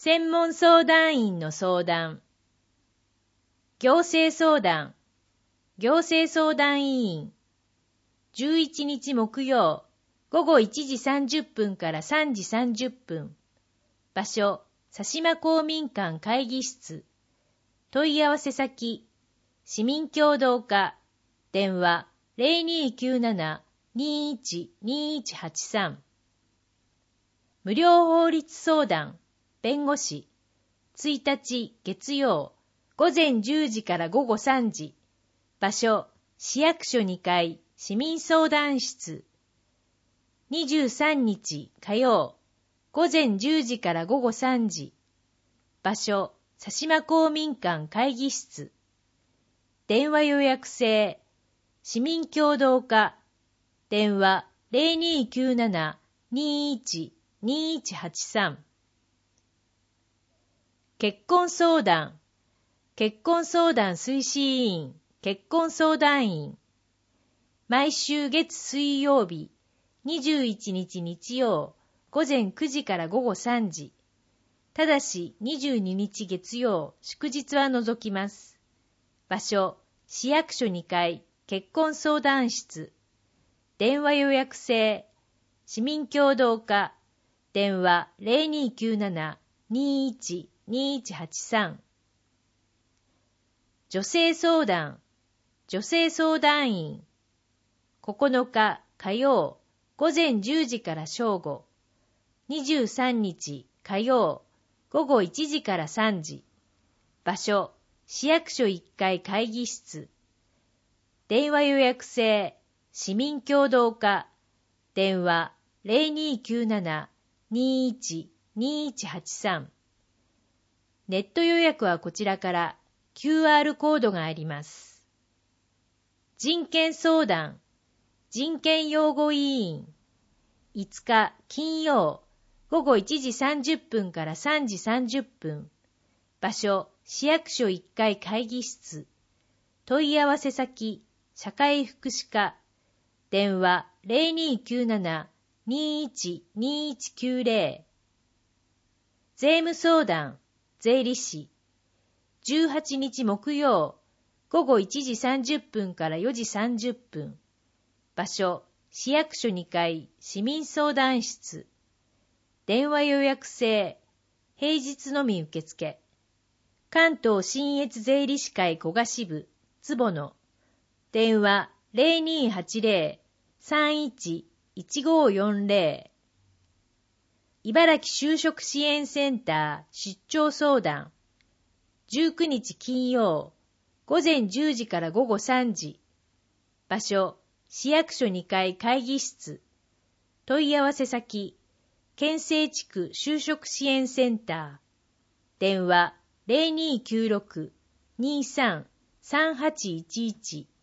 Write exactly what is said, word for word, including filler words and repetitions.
専門相談員の相談。行政相談。行政相談委員。じゅういちにち木曜、ごごいちじさんじゅっぷんからさんじさんじゅっぷん。場所、佐島公民館会議室。問い合わせ先、市民協働課。電話 ゼロにーきゅうなな にーいち にーいちはちさん。無料法律相談、弁護士。いちにち月曜、ごぜんじゅうじからごごさんじ。場所、市役所にかい、市民相談室。にじゅうさんにち火曜、ごぜんじゅうじからごごさんじ。場所、佐島公民館会議室。電話予約制、市民協働課。電話 ゼロにーきゅうなな にーいち にーいちはちさん。結婚相談。結婚相談推進委員、結婚相談員。毎週月水曜日、にじゅういちにち日曜、ごぜんくじからごごさんじ。ただしにじゅうににち月曜、祝日は除きます。場所、市役所にかい、結婚相談室。電話予約制、市民協働課。電話 ゼロにーきゅうなな にーいち にーいちはちさん。女性相談。女性相談員。ここのか火曜、ごぜんじゅうじから正午。にじゅうさんにち火曜、ごごいちじからさんじ。場所、市役所いっかい会議室。電話予約制、市民協働課。電話 ゼロにーきゅうなな にーいち にーいちはちさん。ネット予約はこちらから キューアール コードがあります。人権相談。人権擁護委員。いつか金曜、ごごいちじさんじゅっぷんからさんじさんじゅっぷん。場所、市役所いっかい会議室。問い合わせ先、社会福祉課。電話 ゼロにーきゅうなな にーいち にーいちきゅうゼロ。税務相談、税理士。じゅうはちにち木曜、ごごいちじさんじゅっぷんからよじさんじゅっぷん。場所、市役所にかい、市民相談室。電話予約制、平日のみ受付。関東信越税理士会古賀支部、坪野。電話 ゼロにーはちゼロ さんいち いちごよんゼロ。茨城就職支援センター出張相談。じゅうくにち金曜、ごぜんじゅうじからごごさんじ。場所、市役所にかい会議室。問い合わせ先、県西地区就職支援センター。電話 ゼロにーきゅうろく にーさん さんはちいちいち。